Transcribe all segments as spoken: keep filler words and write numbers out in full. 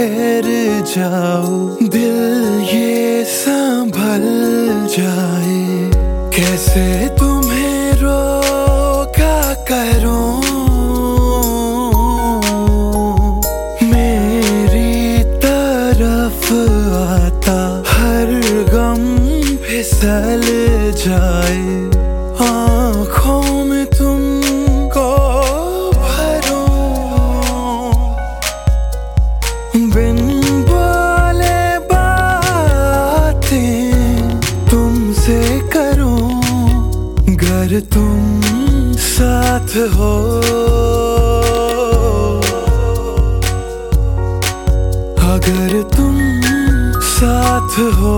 ठहर जाओ, दिल ये संभल जाए। कैसे तुम्हें रोका करूं, मेरी तरफ आता हर गम फिसल जाए। आँखों में तुमको भरूं, बिन बोले बातें तुमसे करूं। अगर तुम साथ हो, अगर तुम साथ हो,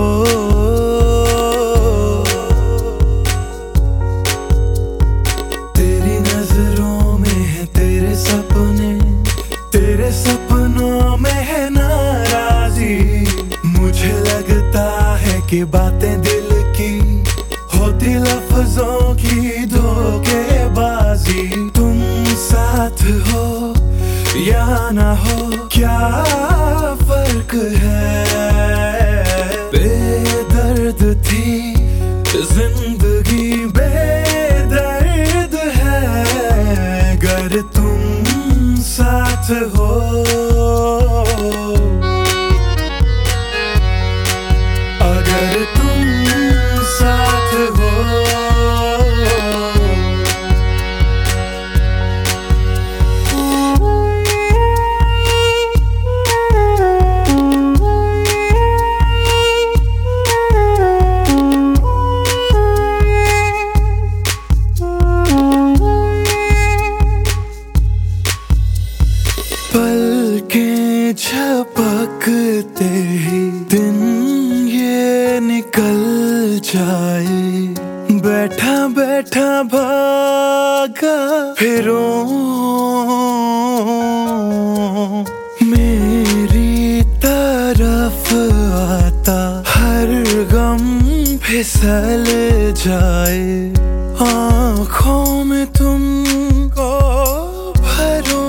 तेरी नजरों में है तेरे सपने, तेरे सपनों में है नाराजी। मुझे लगता है कि बातें दिल की होती लफ्जों की धोखेबाजी। तुम साथ हो या ना हो, क्या फर्क है। बेदर्द थी जिंदगी, बेदर्द है अगर तुम साथ हो, अगर तुम साथ हो। पलकें झपकते ही दिन ये निकल जाए। बैठा बैठा भागा फिरूं, मेरी तरफ आता हर गम फिसल जाए। आँखों में तुमको भरूं,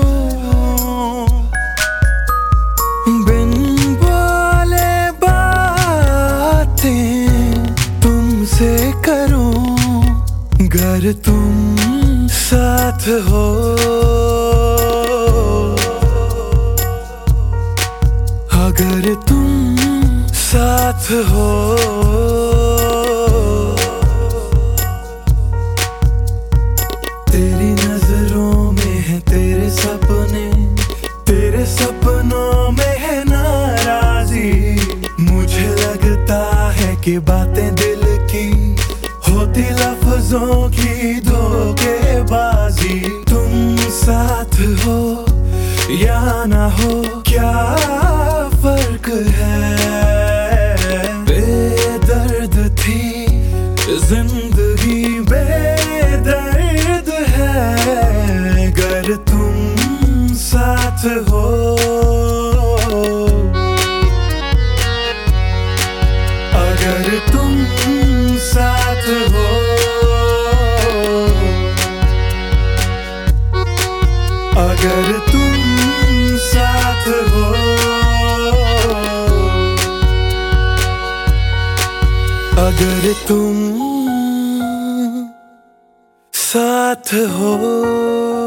बिन बोले बातें तुमसे करूं। अगर तुम साथ हो, अगर तुम साथ हो, तेरी नजरों में है तेरे सपने, तेरे सपनों में है नाराजी। मुझे लगता है कि बातें दिल की होती लफ्जों की धोखेबाजी। तुम साथ हो या ना हो, क्या फर्क है। बेदर्द थी जिंदगी, बेदर्द है अगर तुम साथ हो, अगर तुम साथ हो, अगर तुम साथ हो, अगर तुम साथ हो।